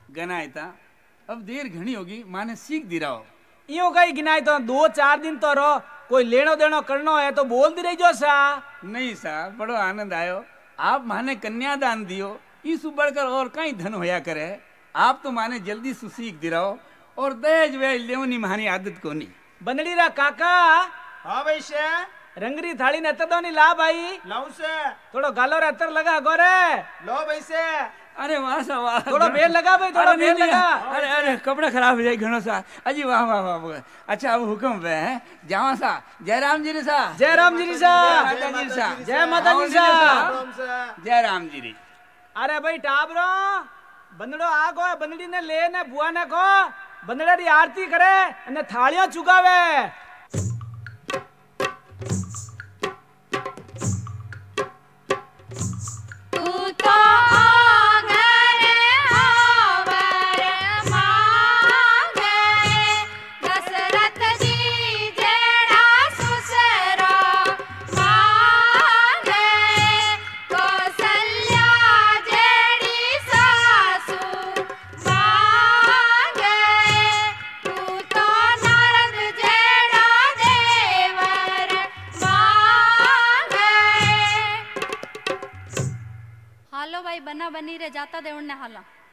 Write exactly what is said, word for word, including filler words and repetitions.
गनाए था। अब देर घनी होगी, माने सीख दी रहो। इयो कहीं गिनाए तो दो चार दिन तो रहो, कोई लेनो देनो करनो है तो बोल दी रही जो सा। नहीं सा, बड़ो आनंद आयो। आप माने कन्यादान दियो, इस बढ़कर और कहीं धन होया करे। आप तो माने जल्दी सु सीख दी रहो और दहेज वेज लेवनी मानी आदत को नहीं। बंदड़ी रा काका। हाँ भाई से रंगरी थाली ने तो नहीं ला भाई। लाऊं से थोड़ो गालो रे अतर लगा गोरे। लो भाई से। अरे वाह सा वाह, थोड़ा बेल लगा भाई, थोड़ा बेल लगा। अरे अरे कपड़ा खराब हो जाए घणो सा। अजी वाह वाह वाह वाह। अच्छा अब हुक्म वे है जावा सा। जय राम जी रे सा। जय राम जी रे सा। माता जी सा। जय माता जी सा। जय राम जी रे। अरे भाई टाबरो बंदड़ो आ गो, बंदड़ी ने ले ने बुआ ने को बंदड़ा री आरती करे अने थालियां चुकावे। हालो भाई बना बनी रे जाता दे उड़ने हाला।